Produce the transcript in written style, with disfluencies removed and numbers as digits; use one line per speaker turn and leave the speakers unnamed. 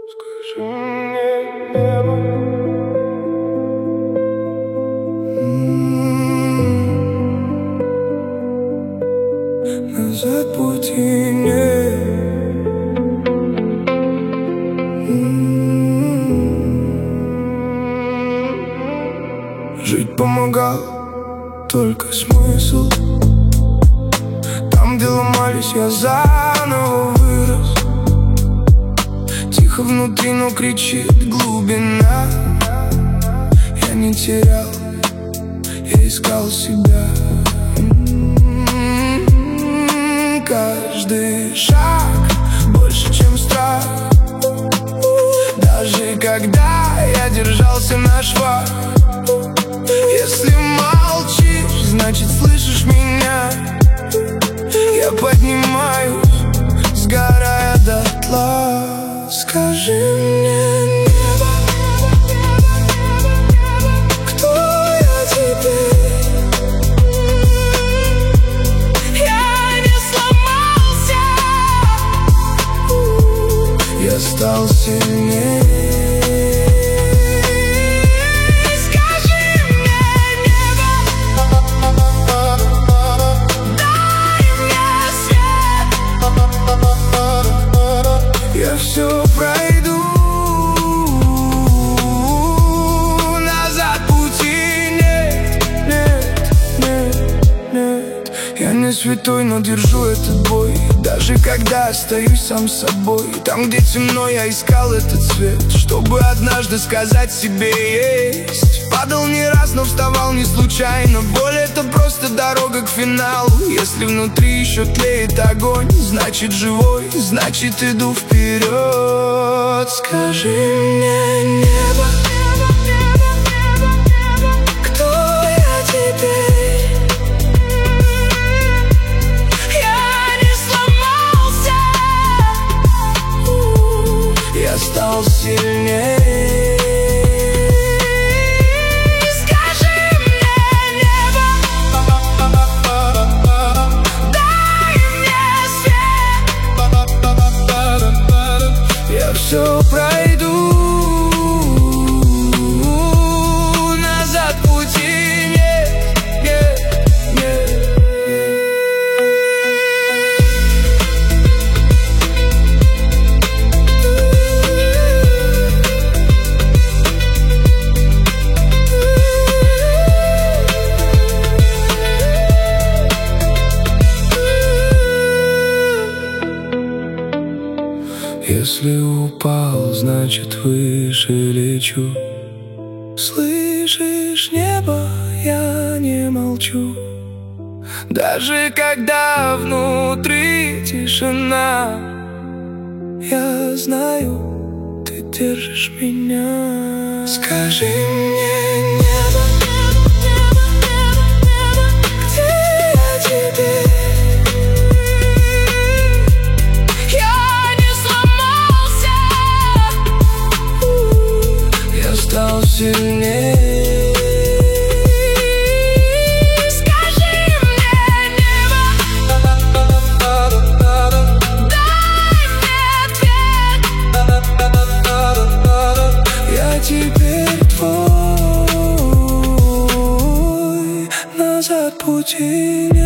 Скажи мне, небо, назад пути нет. Жить помогал только смысл. Там, где ломались, я заново вырос. Тихо внутри, но кричит глубина. Я не терял, я искал себя. Каждый шаг больше, чем страх. Даже когда я держался на швах. Если молчишь, значит слышишь меня. Я поднимаюсь, сгорая дотла. Скажи мне, небо, кто я теперь? Я не сломался, я стал сильнее. Все пройду, назад пути нет, нет, нет, нет. Я не святой, но держу этот бой. Даже когда остаюсь сам собой. Там, где темно, я искал этот свет, чтобы однажды сказать себе есть. Падал не раз, но вставал не случайно. Боль — это просто дорога к финалу. Если внутри еще тлеет огонь, значит живой, значит иду вперед. Скажи мне, небо, кто я теперь? Я не сломался, я стал сильнее. Все пройду, назад пути нет, нет, нет. Если упал, значит выше лечу. Слышишь, небо, я не молчу. Даже когда внутри тишина, я знаю, ты держишь меня. Скажи мне, небо, где я теперь? Стал сильнее. Скажи мне, небо, дай мне ответ. Я теперь твой, назад пути нет.